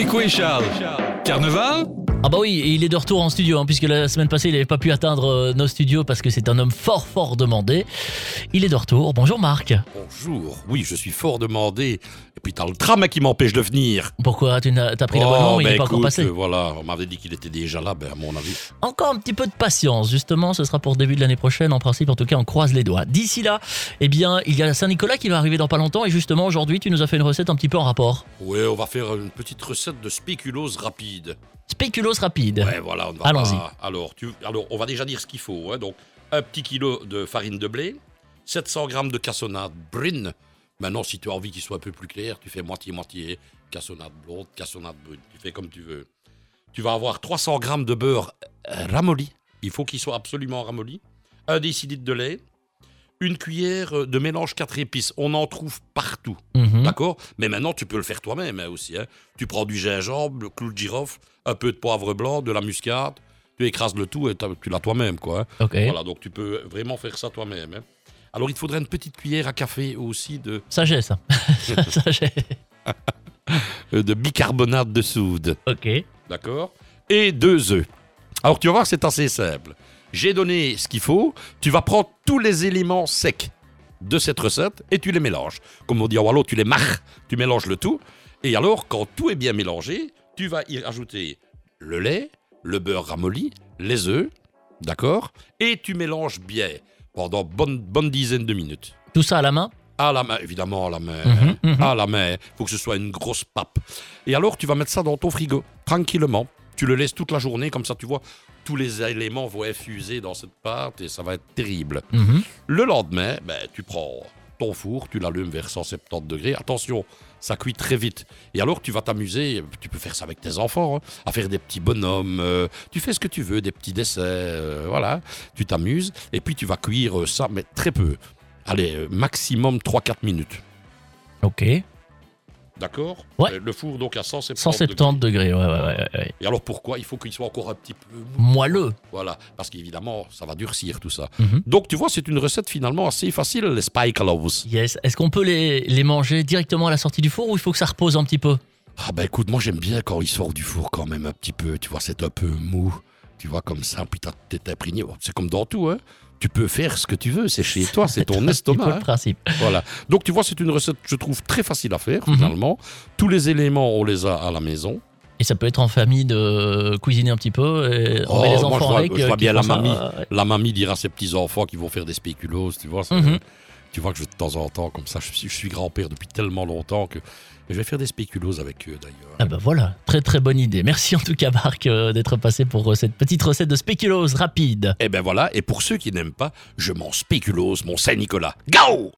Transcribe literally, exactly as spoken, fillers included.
quoi, Charles? Carnaval? Ah bah oui, et il est de retour en studio, hein, puisque la semaine passée, il n'avait pas pu atteindre euh, nos studios parce que c'est un homme fort, fort demandé. Il est de retour. Bonjour Marc. Bonjour, oui, je suis fort demandé. Et puis t'as le tram qui m'empêche de venir. Pourquoi? Tu n'as, t'as pris l'abonnement, Oh, mais il ben n'est pas encore écoute, passé. euh, Voilà, on m'avait dit qu'il était déjà là, ben à mon avis. Encore un petit peu de patience, justement, ce sera pour le début de l'année prochaine, en principe, en tout cas, on croise les doigts. D'ici là, eh bien, il y a Saint-Nicolas qui va arriver dans pas longtemps, et justement, aujourd'hui, tu nous as fait une recette un petit peu en rapport. Ouais, on va faire une petite recette de spéculoos rapide. Spéculoos rapide. Ouais, voilà, on va Allons-y. pas- Alors, tu... Alors, on va déjà dire ce qu'il faut. Hein. Donc, un petit kilo de farine de blé, sept cents grammes de cassonade brune. Maintenant, si tu as envie qu'il soit un peu plus clair, tu fais moitié-moitié, cassonade blonde, cassonade brune. Tu fais comme tu veux. Tu vas avoir trois cents grammes de beurre euh, ramolli. Il faut qu'il soit absolument ramolli. Un décilitre de lait. Une cuillère de mélange quatre épices. On en trouve partout. Mhm. D'accord? Mais maintenant, tu peux le faire toi-même hein, aussi. Hein. Tu prends du gingembre, le clou de girofle, un peu de poivre blanc, de la muscade. Tu écrases le tout et t'as- tu l'as toi-même. Quoi, hein. Ok. Voilà, donc tu peux vraiment faire ça toi-même. Hein. Alors, il te faudrait une petite cuillère à café aussi de, Sagesse. Sagesse. euh, de bicarbonate de soude. Ok. D'accord? Et deux œufs. Alors, tu vas voir, c'est assez simple. J'ai donné ce qu'il faut. Tu vas prendre tous les éléments secs de cette recette et tu les mélanges. Comme on dit en wallon, tu les marres, tu mélanges le tout. Et alors, quand tout est bien mélangé, tu vas y ajouter le lait, le beurre ramolli, les œufs, d'accord? Et tu mélanges bien pendant bonne, bonne dizaine de minutes. Tout ça à la main? À la main, évidemment, à la main. Mhm, hein. mhm. À la main. Il faut que ce soit une grosse pape. Et alors, tu vas mettre ça dans ton frigo, tranquillement. Tu le laisses toute la journée, comme ça, tu vois, tous les éléments vont infuser dans cette pâte et ça va être terrible. Mhm. Le lendemain, ben, tu prends ton four, tu l'allumes vers cent soixante-dix degrés. Attention, ça cuit très vite. Et alors, tu vas t'amuser, tu peux faire ça avec tes enfants, hein, à faire des petits bonhommes. euh, tu fais ce que tu veux, des petits dessins, euh, voilà. Tu t'amuses. Et puis, tu vas cuire euh, ça, mais très peu. Allez, euh, maximum trois à quatre minutes. Ok. D'accord? Ouais. Euh, Le four, donc, à cent soixante-dix cent soixante-dix degrés, ouais, ouais, ouais, ouais. Et alors, pourquoi? Il faut qu'il soit encore un petit peu mou. Moelleux. Voilà, parce qu'évidemment, ça va durcir tout ça. Mhm. Donc, tu vois, c'est une recette finalement assez facile, les spéculoos. Yes. Est-ce qu'on peut les, les manger directement à la sortie du four ou il faut que ça repose un petit peu? Ah ben écoute, moi j'aime bien quand il sort du four quand même un petit peu, tu vois, c'est un peu mou, tu vois, comme ça, puis t'as- t'es imprégné. Bon, c'est comme dans tout, hein. Tu peux faire ce que tu veux, c'est chez toi, c'est ton un petit peu estomac. le hein. principe. Voilà. Donc tu vois, c'est une recette, je trouve, très facile à faire Mhm. finalement. Tous les éléments, on les a à la maison. Et ça peut être en famille de cuisiner un petit peu et on met Oh, les moi, enfants je vois- avec. je euh, vois qui bien font la ça, mamie. euh, ouais. La mamie dira à ses petits-enfants qui vont faire des spéculoos, tu vois. ça- Mhm. Tu vois que je, de temps en temps, comme ça, je suis, je suis grand-père depuis tellement longtemps que je vais faire des spéculoos avec eux d'ailleurs. Ah bah voilà, très très bonne idée. Merci en tout cas Marc euh, d'être passé pour euh, cette petite recette de spéculoos rapide. Et ben voilà, et pour ceux qui n'aiment pas, je m'en spéculoos, mon Saint-Nicolas. Go!